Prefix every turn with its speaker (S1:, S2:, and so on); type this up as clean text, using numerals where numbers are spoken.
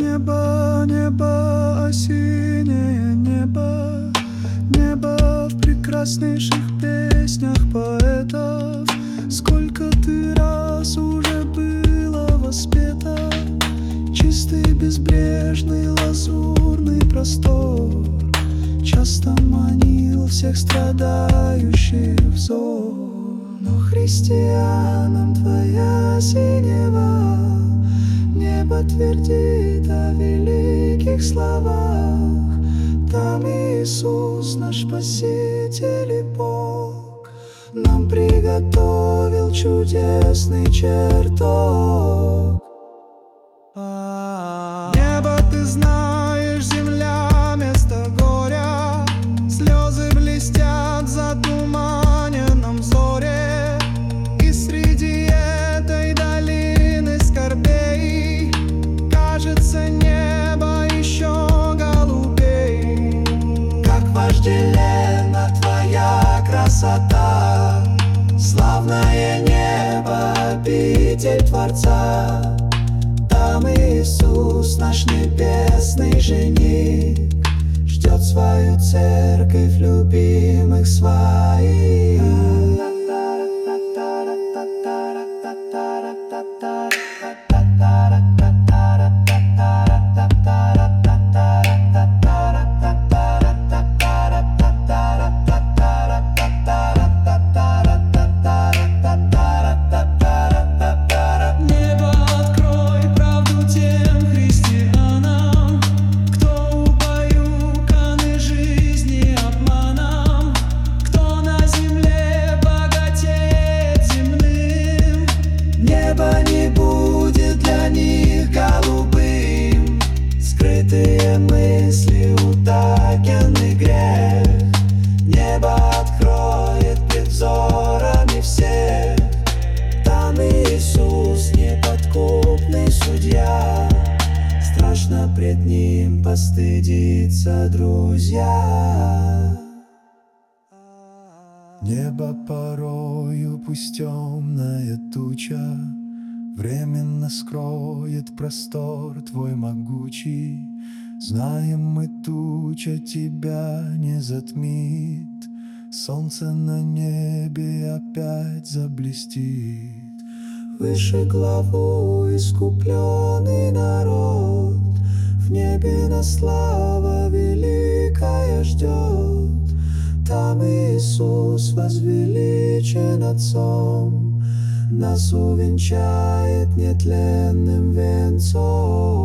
S1: Небо, небо, осеннее небо, небо в прекраснейших песнях поэтов. Сколько ты раз уже было воспето, чистый, безбрежный, лазурный простор часто манил всех страдающих взор. Но христианам твоя синева небо твердит о великих словах. Там Иисус, наш Спаситель и Бог, нам приготовил чудесный чертог. Небо ты знаешь, земля место горя, слезы блестят за туманенном взоре. И среди этой долины скорбей кажется небо еще голубей. Как вожделенна твоя красота, славное небо, обитель Творца. Там Иисус, наш небесный жених, ждет свою церковь любимых своих. Небо не будет для них голубым, скрытые мысли, утаенный грех. Небо откроет пред взорами всех. Там Иисус, неподкупный судья, страшно пред Ним постыдиться, друзья. Небо порою, пусть темная туча, временно скроет простор твой могучий. Знаем мы, туча тебя не затмит, солнце на небе опять заблестит. Выше главу искупленный народ, в небе нас слава великая ждет. Там Иисус возвеличен Отцом, нас увенчает нетленным венцом.